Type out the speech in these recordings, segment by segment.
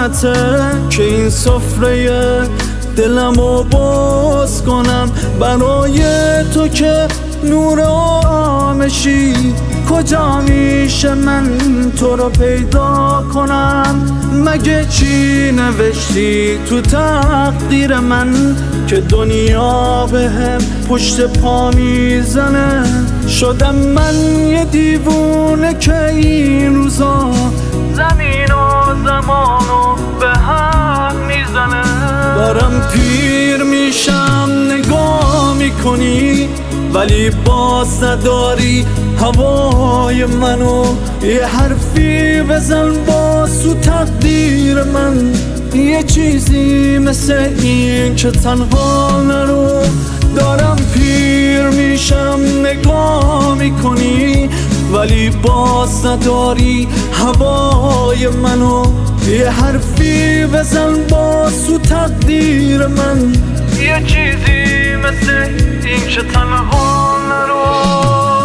لعنته که این سفره دلمو باز کنم برای تو که نور آمشی. کجا میشه من تو رو پیدا کنم؟ مگه چی نوشتی تو تقدیر من که دنیا بهم پشت پا میزنه؟ شدم من یه دیوونه که این روزا زمین و زمانو به هم میزنه. دارم پیر میشم نگاه میکنی ولی باز نداری هوای منو. یه حرفی بزن باز تو تقدیر من، یه چیزی مثل این که تنها نرو. دارم پیر میشم نگاه میکنی ولی باز نداری هوای منو. یه حرفی بزن باز تو تقدیر من، یه چیزی مثل این که تنها نرو.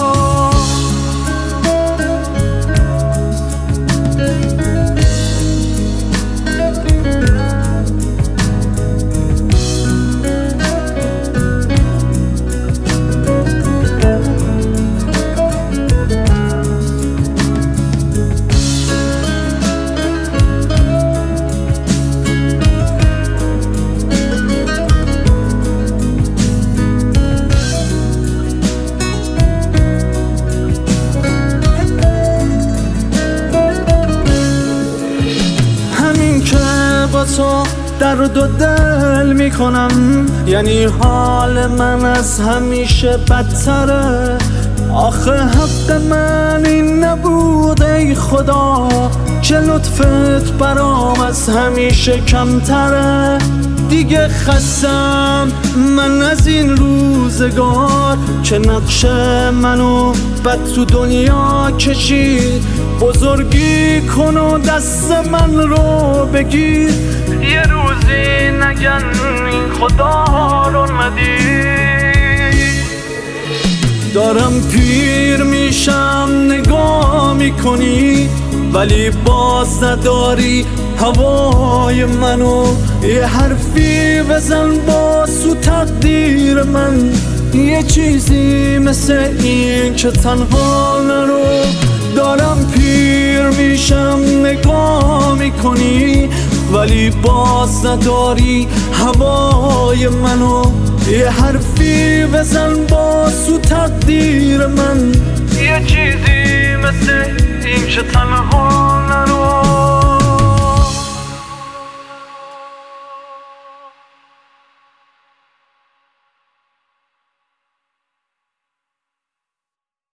تو درد و دل میکنم، یعنی حال من از همیشه بدتره. آخه حق من این نبود ای خدا که لطفت برام از همیشه کمتره. دیگه خستم من از این روزگار که نقش منو بد تو دنیا کشید. بزرگی کن و دست من رو بگیر، یه روزی نگن این خدا رو اومدی. دارم پیر میشم نگاه میکنی ولی باز نداری هوای منو. یه حرفی بزن باز تو تقدیر من، یه چیزی مثل این که تنها نرو. دارم پیر میشم نگاه میکنی ولی باز نداری هوای منو. یه حرفی بزن باز تو تقدیر من، یه چیزی مثل این که تنها